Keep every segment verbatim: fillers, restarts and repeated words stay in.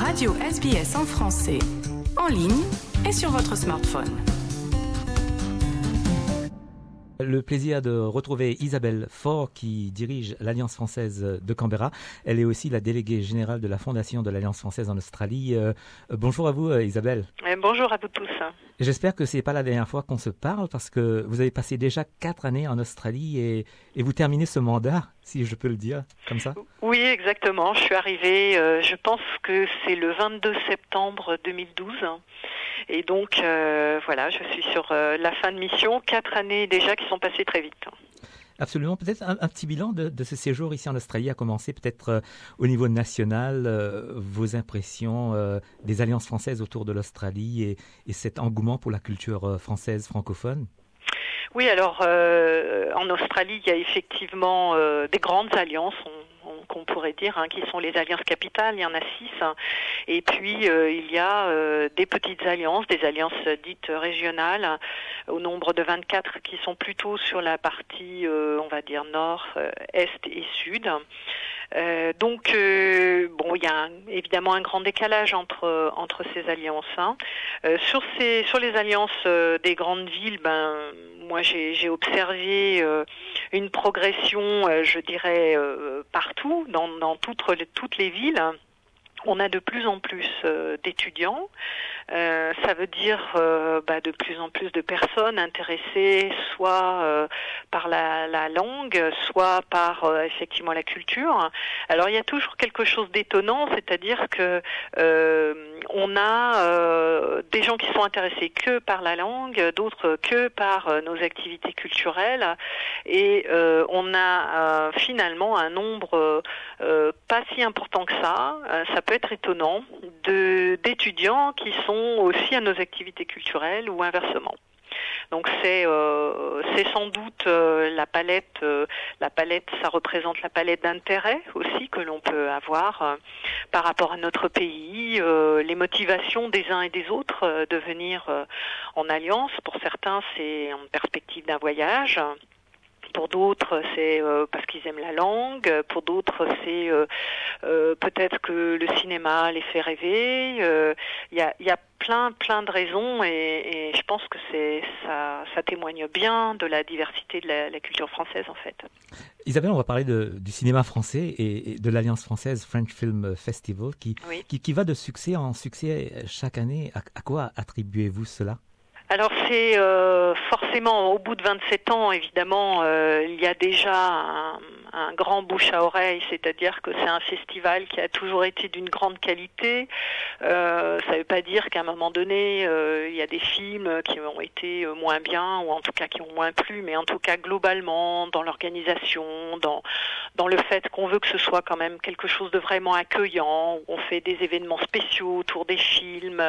radio S B S en français, en ligne et sur votre smartphone. Le plaisir de retrouver Isabelle Faure qui dirige l'Alliance française de Canberra. Elle est aussi la déléguée générale de la Fondation de l'Alliance française en Australie. Euh, bonjour à vous euh, Isabelle. Euh, bonjour à vous tous. J'espère que ce n'est pas la dernière fois qu'on se parle parce que vous avez passé déjà quatre années en Australie et, et vous terminez ce mandat, si je peux le dire, comme ça. Oui, exactement. Je suis arrivée, euh, je pense que c'est le vingt-deux septembre deux mille douze. Et donc, euh, voilà, je suis sur euh, la fin de mission. Quatre années déjà qui sont passées très vite. Absolument. Peut-être un, un petit bilan de, de ce séjour ici en Australie, à commencer peut-être euh, au niveau national, euh, vos impressions euh, des alliances françaises autour de l'Australie et, et cet engouement pour la culture euh, française francophone. Oui, alors euh, en Australie, il y a effectivement euh, des grandes alliances, on, on, qu'on pourrait dire, hein, qui sont les alliances capitales, il y en a six. Hein, et puis euh, il y a euh, des petites alliances, des alliances dites régionales, hein, au nombre de vingt-quatre qui sont plutôt sur la partie, euh, on va dire, nord, euh, est et sud. Euh, donc, euh, bon, il y a un, évidemment un grand décalage entre entre ces alliances. Hein. Euh, sur ces sur les alliances euh, des grandes villes, ben moi j'ai, j'ai observé euh, une progression, euh, je dirais euh, partout, dans dans toutes toutes les villes. On a de plus en plus euh, d'étudiants. Euh, ça veut dire euh, bah, de plus en plus de personnes intéressées soit euh, par la, la langue, soit par euh, effectivement la culture. Alors il y a toujours quelque chose d'étonnant, c'est-à-dire que euh, on a euh, des gens qui sont intéressés que par la langue, d'autres que par euh, nos activités culturelles, et euh, on a euh, finalement un nombre euh, pas si important que ça. Euh, ça peut être étonnant de d'étudiants qui sont aussi à nos activités culturelles ou inversement. Donc c'est euh, c'est sans doute euh, la palette euh, la palette ça représente la palette d'intérêts aussi que l'on peut avoir euh, par rapport à notre pays, euh, les motivations des uns et des autres euh, de venir euh, en alliance. Pour certains, c'est en perspective d'un voyage. Pour d'autres, c'est euh, parce qu'ils aiment la langue. Pour d'autres, c'est euh, euh, peut-être que le cinéma les fait rêver. Il euh, y, a, y a plein, plein de raisons et, et je pense que c'est, ça, ça témoigne bien de la diversité de la, la culture française, en fait. Isabelle, on va parler de, du cinéma français et, et de l'Alliance française French Film Festival qui, oui. qui, qui va de succès en succès chaque année. À, à quoi attribuez-vous cela ? Alors c'est euh, forcément au bout de vingt-sept ans, évidemment, euh, il y a déjà un, un grand bouche à oreille, c'est-à-dire que c'est un festival qui a toujours été d'une grande qualité. Euh, ça ne veut pas dire qu'à un moment donné, euh, il y a des films qui ont été moins bien ou en tout cas qui ont moins plu, mais en tout cas globalement dans l'organisation, dans dans le fait qu'on veut que ce soit quand même quelque chose de vraiment accueillant, où on fait des événements spéciaux autour des films,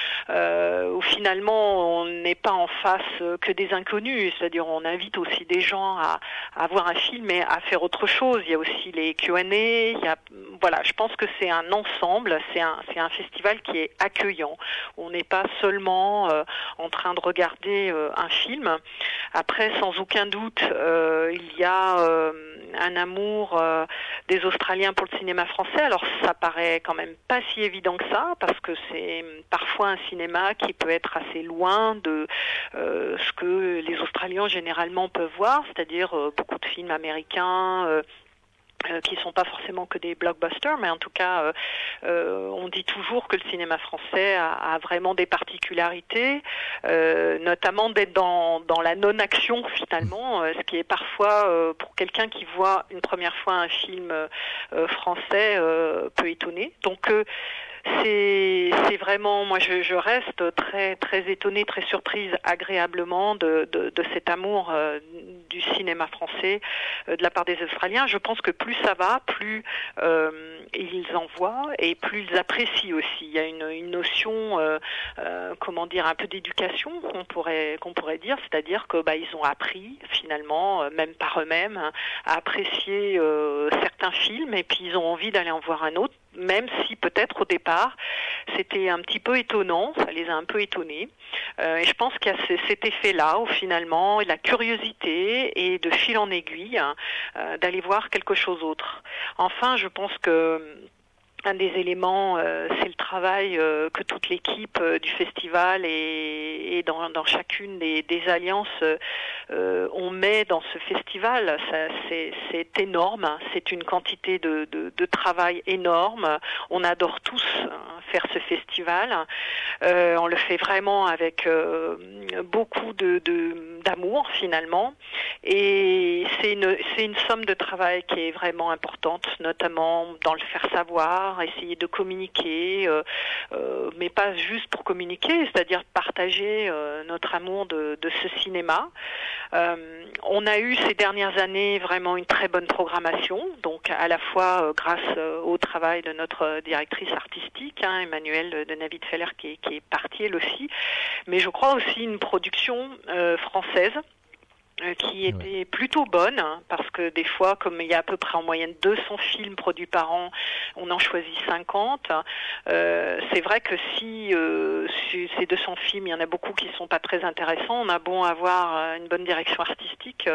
euh, où finalement on n'est pas en face que des inconnus, c'est-à-dire on invite aussi des gens à, à voir un film et à faire autre chose. Il y a aussi les Q and A, il y a, voilà, je pense que c'est un ensemble, c'est un, c'est un festival qui est accueillant. On n'est pas seulement euh, en train de regarder euh, un film. Après, sans aucun doute, euh, il y a euh, un amour euh, des Australiens pour le cinéma français. Alors ça paraît quand même pas si évident que ça, parce que c'est parfois un cinéma qui peut être assez loin de euh, ce que les Australiens généralement peuvent voir, c'est-à-dire euh, beaucoup de films américains euh, euh, qui sont pas forcément que des blockbusters, mais en tout cas, euh, euh, on dit toujours que le cinéma français a, a vraiment des particularités, euh, notamment d'être dans, dans la non-action finalement, euh, ce qui est parfois, euh, pour quelqu'un qui voit une première fois un film euh, français, euh, peut étonner. Donc, euh, C'est, c'est vraiment, moi je, je reste très très étonnée, très surprise agréablement de, de, de cet amour euh, du cinéma français euh, de la part des Australiens. Je pense que plus ça va, plus euh, ils en voient et plus ils apprécient aussi. Il y a une, une notion, euh, euh, comment dire, un peu d'éducation qu'on pourrait qu'on pourrait dire, c'est-à-dire que bah ils ont appris finalement, euh, même par eux-mêmes, hein, à apprécier euh, certains films et puis ils ont envie d'aller en voir un autre, même si peut-être au départ c'était un petit peu étonnant, ça les a un peu étonnés. Euh, et je pense qu'il y a c- cet effet-là, où finalement, la curiosité et de fil en aiguille, hein, euh, d'aller voir quelque chose d'autre. Enfin, je pense que Un des éléments, euh, c'est le travail euh, que toute l'équipe euh, du festival et, et dans, dans chacune des, des alliances euh, on met dans ce festival. Ça, c'est, c'est énorme, c'est une quantité de, de, de travail énorme. On adore tous hein, faire ce festival. Euh, on le fait vraiment avec euh, beaucoup de, de, d'amour finalement. Et c'est une, c'est une somme de travail qui est vraiment importante, notamment dans le faire savoir, essayer de communiquer, euh, euh, mais pas juste pour communiquer, c'est-à-dire partager euh, notre amour de, de ce cinéma. Euh, on a eu ces dernières années vraiment une très bonne programmation, donc à la fois euh, grâce euh, au travail de notre directrice artistique, hein, Emmanuelle de Navid-Feller, qui, qui est partie elle aussi, mais je crois aussi une production euh, française qui était ouais. plutôt bonne, hein, parce que des fois, comme il y a à peu près en moyenne deux cents films produits par an, on en choisit cinquante. Euh, c'est vrai que si euh, ces deux cents films, il y en a beaucoup qui sont pas très intéressants, on a bon avoir une bonne direction artistique,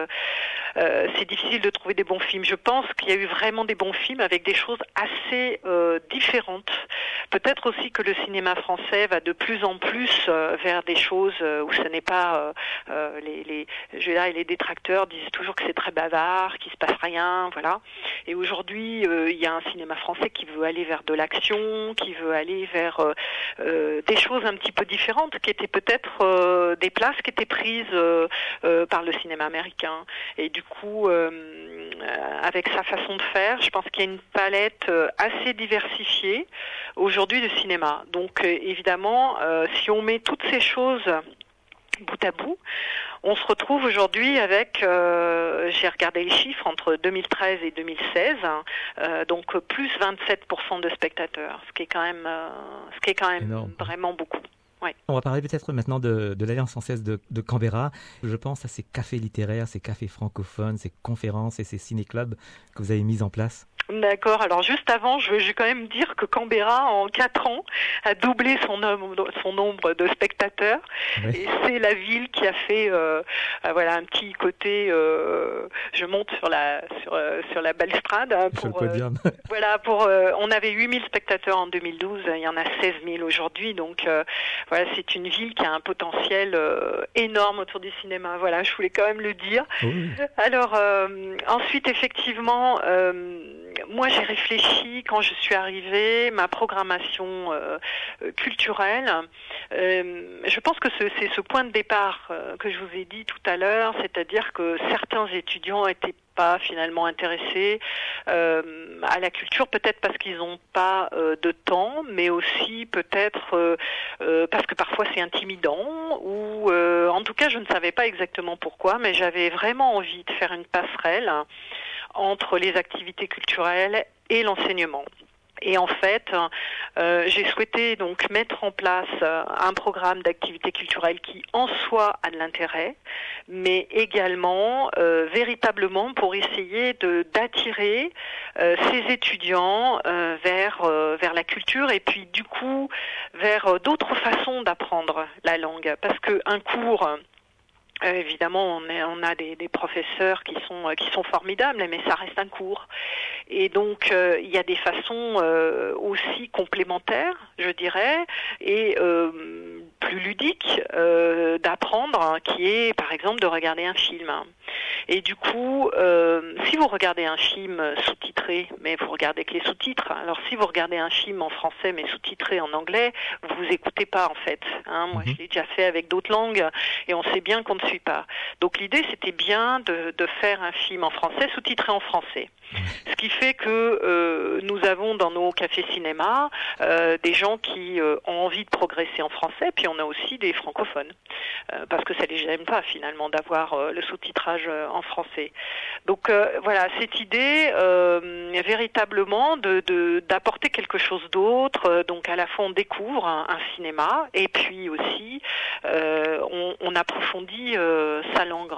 euh, c'est difficile de trouver des bons films. Je pense qu'il y a eu vraiment des bons films avec des choses assez euh, différentes. Peut-être aussi que le cinéma français va de plus en plus euh, vers des choses où ce n'est pas euh, les, les je vais dire, les détracteurs disent toujours que c'est très bavard, qu'il se passe rien, voilà. Et aujourd'hui, euh, il y a un cinéma français qui veut aller vers de l'action, qui veut aller vers euh, euh, des choses un petit peu différentes, qui étaient peut-être euh, des places qui étaient prises euh, euh, par le cinéma américain. Et du coup, euh, avec sa façon de faire, je pense qu'il y a une palette assez diversifiée aujourd'hui de cinéma. Donc, euh, évidemment, euh, si on met toutes ces choses bout à bout, on se retrouve aujourd'hui avec, euh, j'ai regardé les chiffres, entre deux mille treize et deux mille seize, euh, donc plus vingt-sept pour cent de spectateurs, ce qui est quand même, euh, ce qui est quand même énorme. Vraiment beaucoup. Ouais. On va parler peut-être maintenant de, de l'Alliance française de, de Canberra. Je pense à ces cafés littéraires, ces cafés francophones, ces conférences et ces ciné-clubs que vous avez mis en place. D'accord. Alors juste avant, je vais, je vais quand même dire que Canberra, en quatre ans, a doublé son nombre, son nombre de spectateurs. Oui. Et c'est la ville qui a fait, euh, euh, voilà, un petit côté. Euh, je monte sur la sur euh, sur la balustrade. Hein, pour, sur le podium. Euh, voilà. Pour, euh, on avait huit mille spectateurs en deux mille douze. Il y en a seize mille aujourd'hui. Donc euh, voilà, c'est une ville qui a un potentiel euh, énorme autour du cinéma. Voilà, je voulais quand même le dire. Oui. Alors euh, ensuite, effectivement. Euh, Moi, j'ai réfléchi quand je suis arrivée, ma programmation euh, culturelle. Euh, je pense que ce, c'est ce point de départ euh, que je vous ai dit tout à l'heure, c'est-à-dire que certains étudiants étaient pas finalement intéressés euh, à la culture, peut-être parce qu'ils n'ont pas euh, de temps, mais aussi peut-être euh, euh, parce que parfois c'est intimidant, ou euh, en tout cas je ne savais pas exactement pourquoi, mais j'avais vraiment envie de faire une passerelle entre les activités culturelles et l'enseignement. Et en fait, euh, j'ai souhaité donc mettre en place euh, un programme d'activités culturelles qui en soi a de l'intérêt, mais également euh, véritablement pour essayer de d'attirer euh, ces étudiants euh, vers euh, vers la culture et puis du coup vers euh, d'autres façons d'apprendre la langue, parce que un cours Euh, évidemment, on, est, on a des, des professeurs qui sont euh, qui sont formidables, mais ça reste un cours. Et donc, euh, il y a des façons euh, aussi complémentaires, je dirais, et euh, plus ludiques euh, d'apprendre, hein, qui est, par exemple, de regarder un film. Et du coup, euh, si vous regardez un film sous-titré, mais vous regardez que les sous-titres, alors si vous regardez un film en français mais sous-titré en anglais, vous vous écoutez pas en fait. Hein, moi, mm-hmm. je l'ai déjà fait avec d'autres langues et on sait bien qu'on ne suit pas. Donc l'idée, c'était bien de, de faire un film en français sous-titré en français. Ce qui fait que euh, nous avons dans nos cafés cinéma euh, des gens qui euh, ont envie de progresser en français, puis on a aussi des francophones, euh, parce que ça les gêne pas finalement d'avoir euh, le sous-titrage euh, en français. Donc euh, voilà, cette idée euh, véritablement de, de, d'apporter quelque chose d'autre, euh, donc à la fois on découvre un, un cinéma, et puis aussi euh, on, on approfondit euh, sa langue.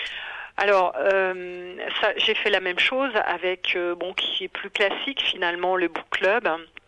Alors, euh, ça, j'ai fait la même chose avec, euh, bon, qui est plus classique finalement, le book club.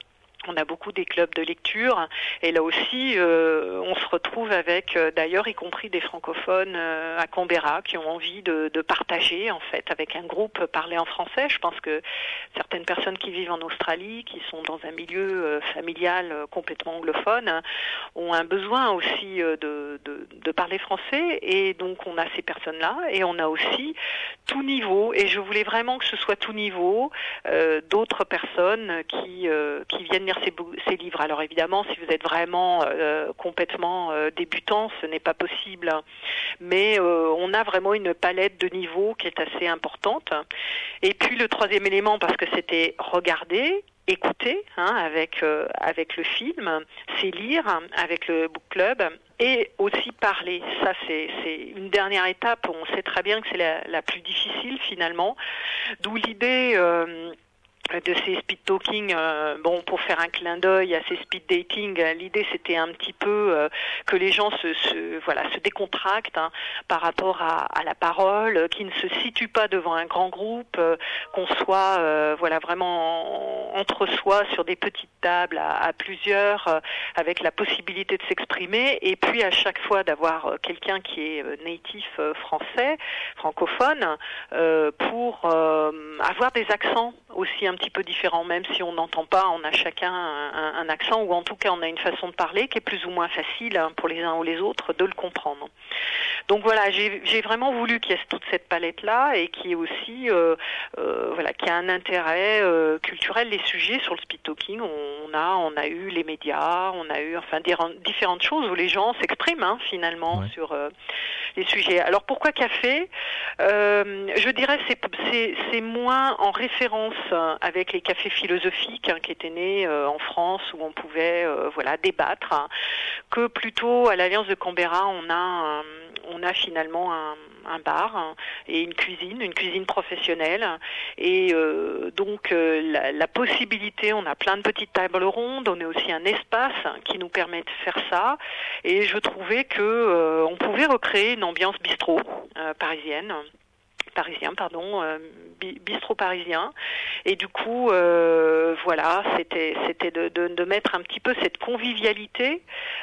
On a beaucoup des clubs de lecture et là aussi euh, on se retrouve avec euh, d'ailleurs y compris des francophones euh, à Canberra qui ont envie de, de partager en fait avec un groupe parlé en français. Je pense que certaines personnes qui vivent en Australie, qui sont dans un milieu euh, familial euh, complètement anglophone, ont un besoin aussi euh, de, de, de parler français et donc on a ces personnes-là et on a aussi tout niveau et je voulais vraiment que ce soit tout niveau euh, d'autres personnes qui, euh, qui viennent Ces, ces livres. Alors évidemment, si vous êtes vraiment euh, complètement euh, débutant, ce n'est pas possible. Mais euh, on a vraiment une palette de niveaux qui est assez importante. Et puis le troisième élément, parce que c'était regarder, écouter hein, avec euh, avec le film, c'est lire avec le book club et aussi parler. Ça c'est c'est une dernière étape. On sait très bien que c'est la, la plus difficile finalement. D'où l'idée euh, de ces speed talking, euh, bon, pour faire un clin d'œil à ces speed dating, euh, l'idée c'était un petit peu euh, que les gens se, se voilà se décontractent hein, par rapport à, à la parole, euh, qui ne se situent pas devant un grand groupe, euh, qu'on soit euh, voilà vraiment en, entre soi sur des petites tables à, à plusieurs, euh, avec la possibilité de s'exprimer, et puis à chaque fois d'avoir euh, quelqu'un qui est euh, natif euh, français, francophone, euh, pour euh, avoir des accents aussi un petit peu différents, même si on n'entend pas, on a chacun un, un, un accent, ou en tout cas on a une façon de parler qui est plus ou moins facile hein, pour les uns ou les autres de le comprendre. Donc voilà, j'ai, j'ai vraiment voulu qu'il y ait toute cette palette-là et qui est aussi, euh, euh, voilà, qui a un intérêt euh, culturel. Les sujets sur le speed talking, on a, on a eu les médias, on a eu enfin des, différentes choses où les gens s'expriment hein, finalement ouais. sur euh, les sujets. Alors pourquoi café euh, Je dirais c'est, c'est, c'est moins en référence avec les cafés philosophiques hein, qui étaient nés euh, en France où on pouvait euh, voilà débattre, hein, que plutôt à l'Alliance de Canberra on a un, on a finalement un, un bar hein, et une cuisine, une cuisine professionnelle et euh, donc euh, la, la possibilité, on a plein de petites tables rondes, on a aussi un espace qui nous permet de faire ça et je trouvais que euh, on pouvait recréer une ambiance bistrot euh, parisienne. parisien, pardon, euh, bistrot parisien. Et du coup, euh, voilà, c'était c'était de, de, de mettre un petit peu cette convivialité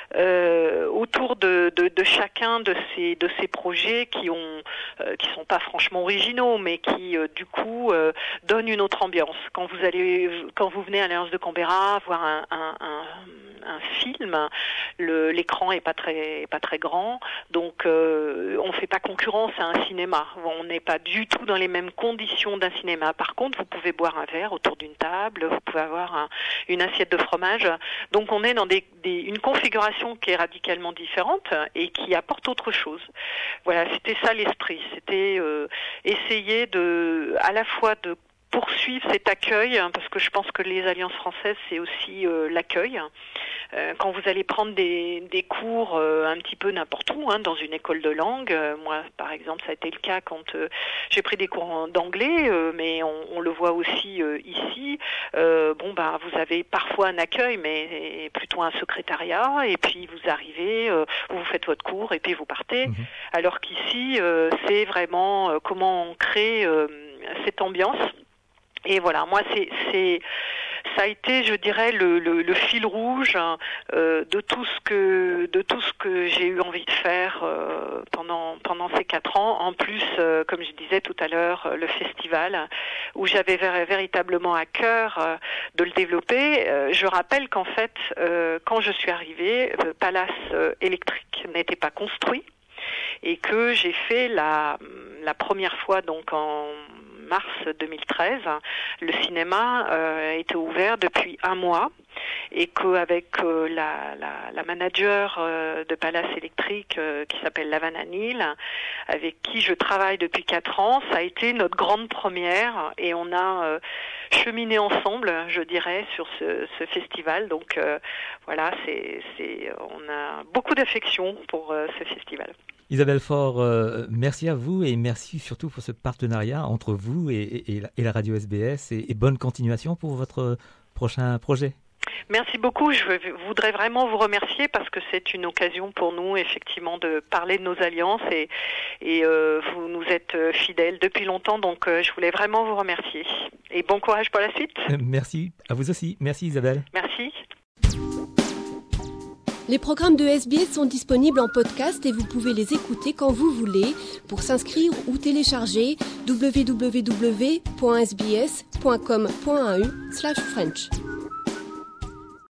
euh, autour de, de, de chacun de ces de ces projets qui ont euh, qui sont pas franchement originaux, mais qui euh, du coup euh, donnent une autre ambiance. Quand vous allez, quand vous venez à l'Alliance de Canberra voir un, un, un un film, le, l'écran est pas très pas très grand, donc euh, on fait pas concurrence à un cinéma. On n'est pas du tout dans les mêmes conditions d'un cinéma. Par contre, vous pouvez boire un verre autour d'une table, vous pouvez avoir un, une assiette de fromage. Donc on est dans des, des, une configuration qui est radicalement différente et qui apporte autre chose. Voilà, c'était ça l'esprit. C'était euh, essayer de, à la fois de poursuivre cet accueil, hein, parce que je pense que les alliances françaises, c'est aussi euh, l'accueil. Euh, quand vous allez prendre des, des cours euh, un petit peu n'importe où, hein, dans une école de langue, euh, moi par exemple ça a été le cas quand euh, j'ai pris des cours d'anglais, euh, mais on, on le voit aussi euh, ici, euh, bon ben vous avez parfois un accueil, mais plutôt un secrétariat, et puis vous arrivez, euh, vous faites votre cours, et puis vous partez, mmh. alors qu'ici euh, c'est vraiment euh, comment on crée euh, cette ambiance. Et voilà, moi c'est c'est ça a été, je dirais, le, le, le fil rouge euh, de tout ce que de tout ce que j'ai eu envie de faire euh, pendant pendant ces quatre ans. En plus, euh, comme je disais tout à l'heure, le festival où j'avais ver- véritablement à cœur euh, de le développer. Euh, je rappelle qu'en fait, euh, quand je suis arrivée, le Palace euh, électrique n'était pas construit et que j'ai fait la la première fois donc en mars deux mille treize, le cinéma euh, était ouvert depuis un mois et qu'avec euh, la, la, la manager euh, de Palace électrique euh, qui s'appelle Lavana Neal, avec qui je travaille depuis quatre ans, ça a été notre grande première et on a euh, cheminé ensemble, je dirais, sur ce, ce festival. Donc euh, voilà, c'est, c'est, on a beaucoup d'affection pour euh, ce festival. Isabelle Faure, euh, merci à vous et merci surtout pour ce partenariat entre vous et, et, et la radio S B S et, et bonne continuation pour votre prochain projet. Merci beaucoup. Je voudrais vraiment vous remercier parce que c'est une occasion pour nous effectivement de parler de nos alliances et, et euh, vous nous êtes fidèles depuis longtemps, donc euh, je voulais vraiment vous remercier. Et bon courage pour la suite. Merci à vous aussi. Merci Isabelle. Merci. Les programmes de S B S sont disponibles en podcast et vous pouvez les écouter quand vous voulez. Pour s'inscrire ou télécharger, w w w point s b s point com point a u slash french.